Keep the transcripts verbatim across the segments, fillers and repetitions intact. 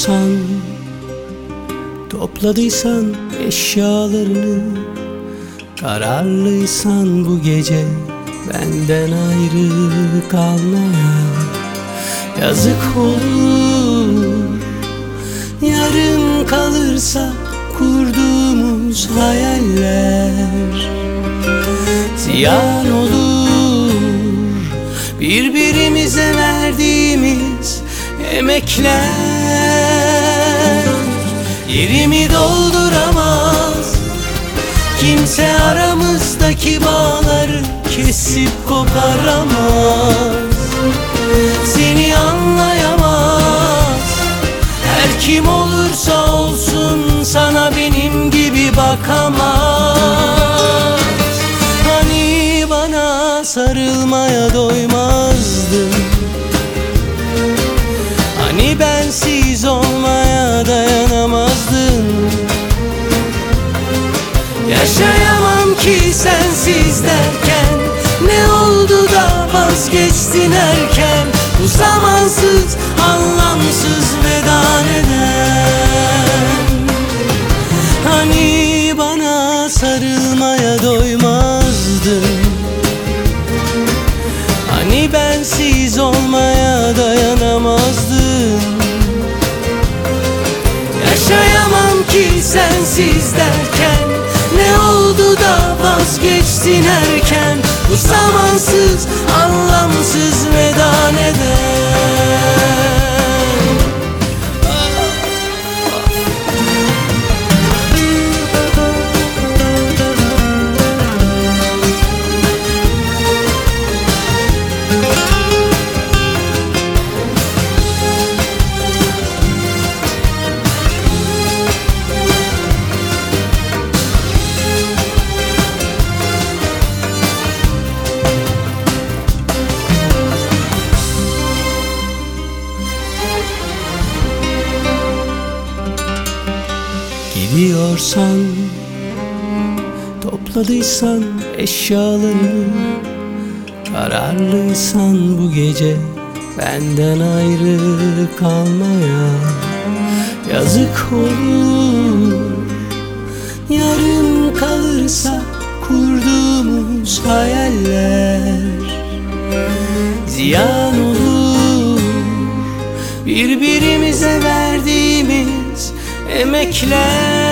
Gidiyorsan, topladıysan eşyalarını, kararlıysan bu gece benden ayrı kalmaya. Yazık olur, yarım kalırsa kurduğumuz hayaller. Ziyan olur birbirimize verdiğimiz emekler. Yerimi dolduramaz kimse, aramızdaki bağları kesip koparamaz. Seni anlayamaz her kim olursa olsun, sana benim gibi bakamaz. Hani bana sarılmaya doymazdın, hani bensiz olmaya dayanamazdın. Yaşayamam ki sensiz derken, ne oldu da vazgeçtin erken? Bu zamansız, anlamsız veda neden? Hani bana sarılmaya doymazdın, hani bensiz olmaya dayanamazdın. Yaşayamam ki sensiz derken, ne oldu da vazgeçtin erken? Bu zamansız, anlamsız veda neden? Gidiyorsan, topladıysan eşyalarını, kararlıysan bu gece benden ayrı kalmaya. Yazık olur, yarım kalırsa kurduğumuz hayaller. Ziyan olur birbirimize verdiğimiz emekler.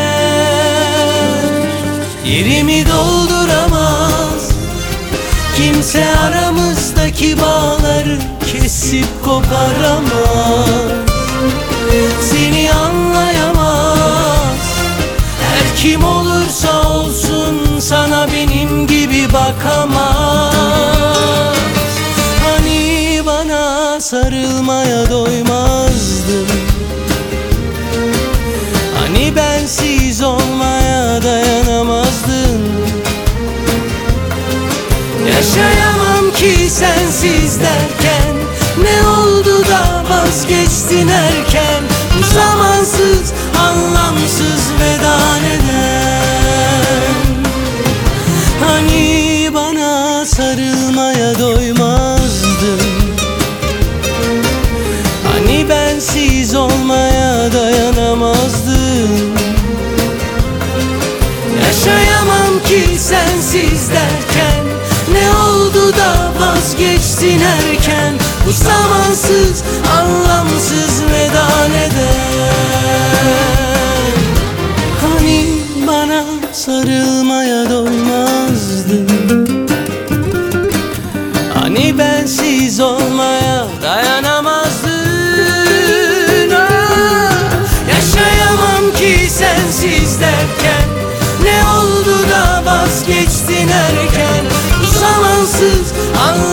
Yerimi dolduramaz kimse, aramızdaki bağları kesip koparamaz. Seni anlayamaz her kim olursa olsun, sana benim gibi bakamaz. Hani bana sarılmaya doymazdın, hani bensiz olmaya dayanamazdın. Yaşayamam ki sensiz derken, ne oldu da vazgeçtin erken? Bu zamansız, anlamsız veda neden? Hani bana sarılmaya doymazdın, hani bensiz olmaya dayanamazdın. Yaşayamam ki sensiz derken, ne oldu da vazgeçtin erken? Bu zamansız, anlamsız veda neden? Hani bana sarılmaya doymazdın, hani bensiz olmaya dayanamazdın. Ah, yaşayamam ki sensiz derken, ne oldu da vazgeçtin erken? Bu zamansız, anlamsız